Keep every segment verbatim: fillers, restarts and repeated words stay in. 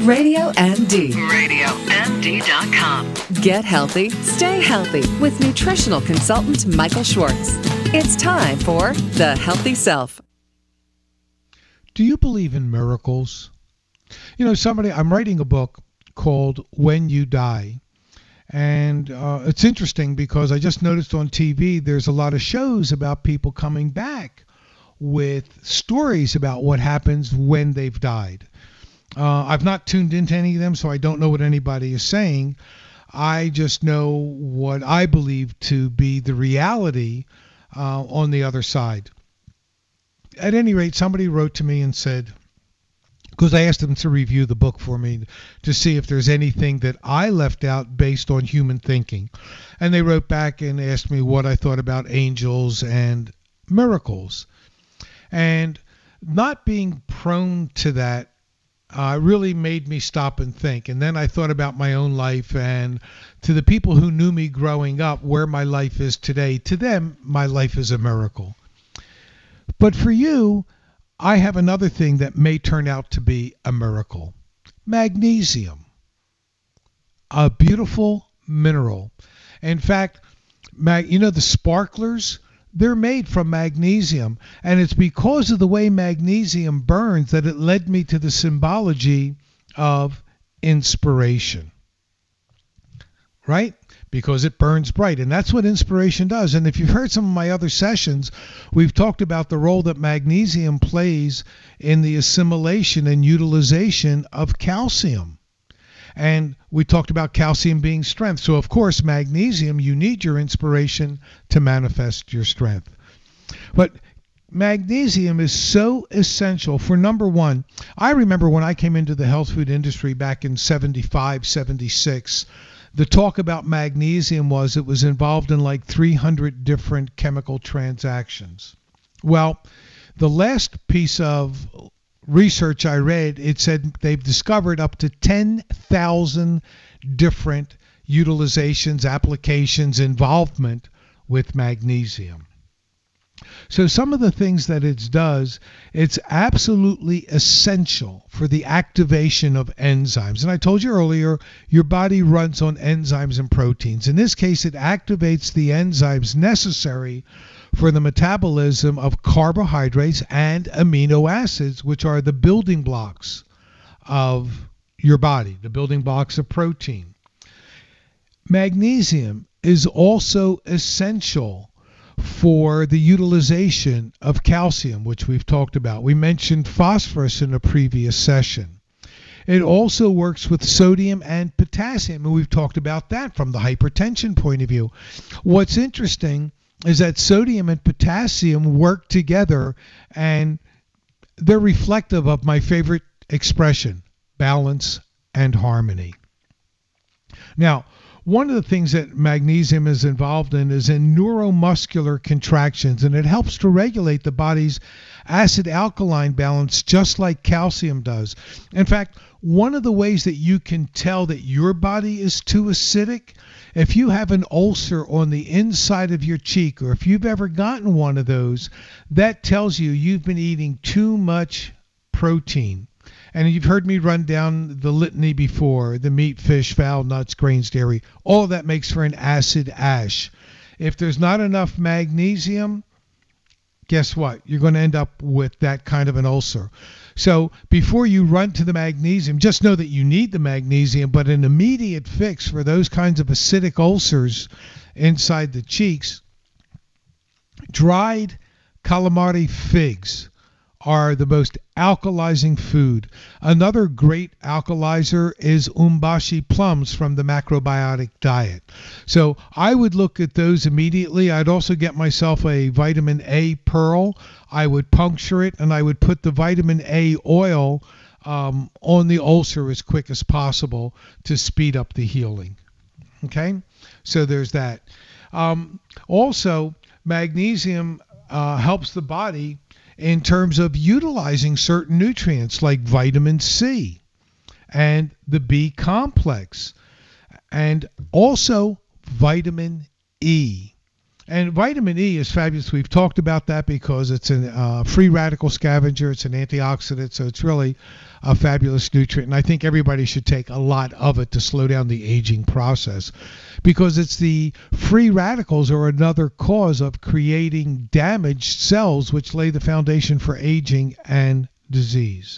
Radio M D. radio M D dot com. Get healthy, stay healthy with nutritional consultant Michael Schwartz. It's time for The Healthy Self. Do you believe in miracles? You know, somebody, I'm writing a book called When You Die. And uh, it's interesting because I just noticed on T V there's a lot of shows about people coming back with stories about what happens when they've died. Uh, I've not tuned into any of them, so I don't know what anybody is saying. I just know what I believe to be the reality uh, on the other side. At any rate, somebody wrote to me and said, because I asked them to review the book for me to see if there's anything that I left out based on human thinking. And they wrote back and asked me what I thought about angels and miracles. And not being prone to that uh, really made me stop and think. And then I thought about my own life and to the people who knew me growing up, where my life is today. To them, my life is a miracle. But for you, I have another thing that may turn out to be a miracle. Magnesium. A beautiful mineral. In fact, mag- you know the sparklers? They're made from magnesium. And it's because of the way magnesium burns that it led me to the symbology of inspiration. Right? Because it burns bright. And that's what inspiration does. And if you've heard some of my other sessions, we've talked about the role that magnesium plays in the assimilation and utilization of calcium. And we talked about calcium being strength. So, of course, magnesium, you need your inspiration to manifest your strength. But magnesium is so essential for, number one, I remember when I came into the health food industry back in seventy-five, seventy-six, the talk about magnesium was it was involved in like three hundred different chemical transactions. Well, the last piece of research I read, it said they've discovered up to ten thousand different utilizations, applications, involvement with magnesium. So some of the things that it does, it's absolutely essential for the activation of enzymes. And I told you earlier, your body runs on enzymes and proteins. In this case, it activates the enzymes necessary for the metabolism of carbohydrates and amino acids, which are the building blocks of your body, the building blocks of protein. Magnesium is also essential for the utilization of calcium, which we've talked about. We mentioned phosphorus in a previous session. It also works with sodium and potassium, and we've talked about that from the hypertension point of view. What's interesting is that sodium and potassium work together, and they're reflective of my favorite expression, balance and harmony. Now, one of the things that magnesium is involved in is in neuromuscular contractions, and it helps to regulate the body's acid-alkaline balance just like calcium does. In fact, one of the ways that you can tell that your body is too acidic, if you have an ulcer on the inside of your cheek, or if you've ever gotten one of those, that tells you you've been eating too much protein. And you've heard me run down the litany before, the meat, fish, fowl, nuts, grains, dairy. All of that makes for an acid ash. If there's not enough magnesium, guess what? You're going to end up with that kind of an ulcer. So before you run to the magnesium, just know that you need the magnesium, but an immediate fix for those kinds of acidic ulcers inside the cheeks, dried calamari figs are the most alkalizing food. Another great alkalizer is umbashi plums from the macrobiotic diet. So I would look at those immediately. I'd also get myself a vitamin A pearl. I would puncture it, and I would put the vitamin A oil um, on the ulcer as quick as possible to speed up the healing. Okay? So there's that. Um, also, magnesium uh, helps the body in terms of utilizing certain nutrients like vitamin C and the B complex, and also vitamin E. And vitamin E is fabulous. We've talked about that because it's a uh, free radical scavenger. It's an antioxidant, so it's really a fabulous nutrient. And I think everybody should take a lot of it to slow down the aging process, because it's the free radicals are another cause of creating damaged cells, which lay the foundation for aging and disease.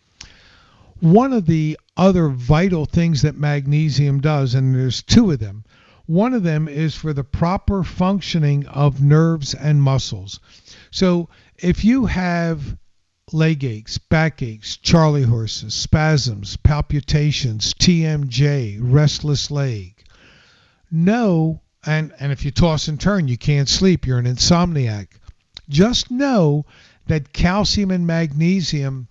One of the other vital things that magnesium does, and there's two of them, one of them is for the proper functioning of nerves and muscles. So if you have leg aches, back aches, charley horses, spasms, palpitations, T M J, restless leg, know, and, and if you toss and turn, you can't sleep, you're an insomniac, just know that calcium and magnesium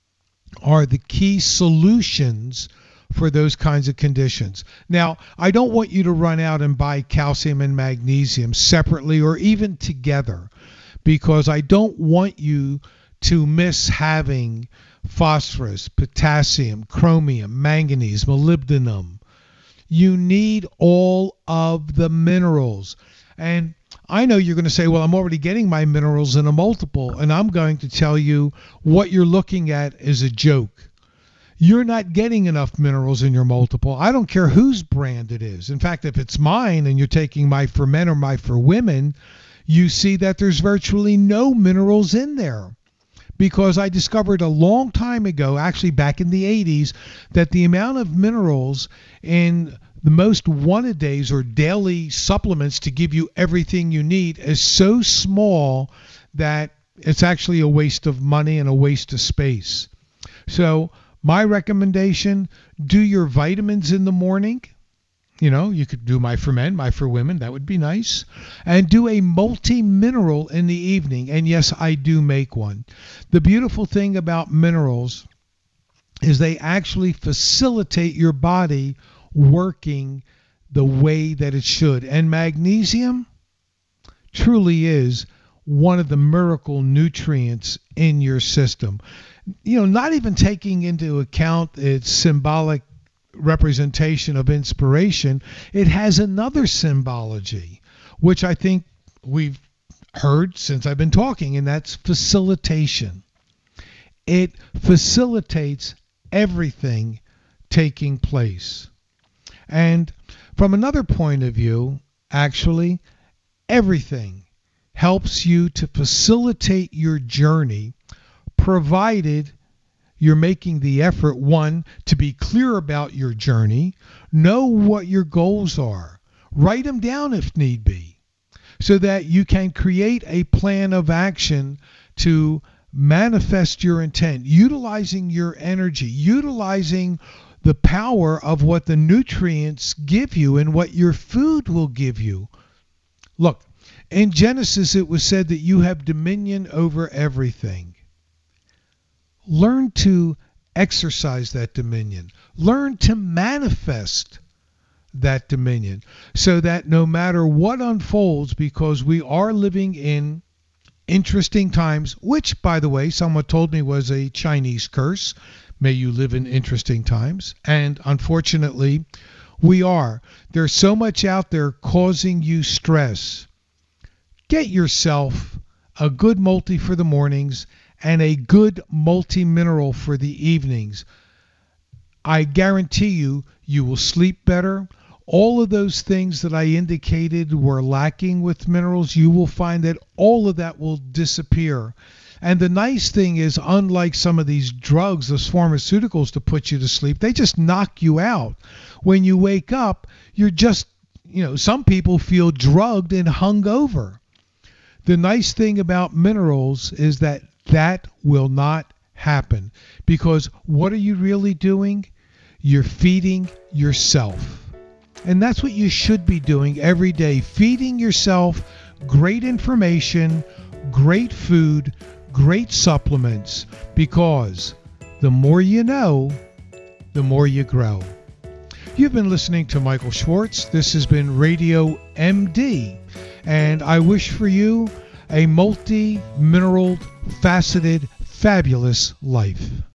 are the key solutions for those kinds of conditions. Now, I don't want you to run out and buy calcium and magnesium separately or even together, because I don't want you to miss having phosphorus, potassium, chromium, manganese, molybdenum. You need all of the minerals. And I know you're going to say, well, I'm already getting my minerals in a multiple, and I'm going to tell you what you're looking at is a joke. You're not getting enough minerals in your multiple. I don't care whose brand it is. In fact, if it's mine and you're taking my for men or my for women, you see that there's virtually no minerals in there. Because I discovered a long time ago, actually back in the eighties, that the amount of minerals in the most wanted days or daily supplements to give you everything you need is so small that it's actually a waste of money and a waste of space. So my recommendation, do your vitamins in the morning. You know, you could do my for men, my for women. That would be nice. And do a multi-mineral in the evening. And yes, I do make one. The beautiful thing about minerals is they actually facilitate your body working the way that it should. And magnesium truly is one of the miracle nutrients in your system. You know, not even taking into account its symbolic representation of inspiration, it has another symbology, which I think we've heard since I've been talking, and that's facilitation. It facilitates everything taking place. And from another point of view, actually, everything helps you to facilitate your journey, provided you're making the effort, one, to be clear about your journey, know what your goals are, write them down if need be, so that you can create a plan of action to manifest your intent, utilizing your energy, utilizing the power of what the nutrients give you and what your food will give you. Look, in Genesis it was said that you have dominion over everything. Learn to exercise that dominion. Learn to manifest that dominion so that no matter what unfolds, because we are living in interesting times, which, by the way, someone told me was a Chinese curse. May you live in interesting times. And unfortunately, we are. There's so much out there causing you stress. Get yourself a good multi for the mornings and a good multi-mineral for the evenings. I guarantee you, you will sleep better. All of those things that I indicated were lacking with minerals, you will find that all of that will disappear. And the nice thing is, unlike some of these drugs, those pharmaceuticals to put you to sleep, they just knock you out. When you wake up, you're just, you know, some people feel drugged and hungover. The nice thing about minerals is that that will not happen, because what are you really doing? You're feeding yourself. And that's what you should be doing every day, feeding yourself great information, great food, great supplements, because the more you know, the more you grow. You've been listening to Michael Schwartz. This has been Radio M D, and I wish for you a multi-mineral, faceted, fabulous life.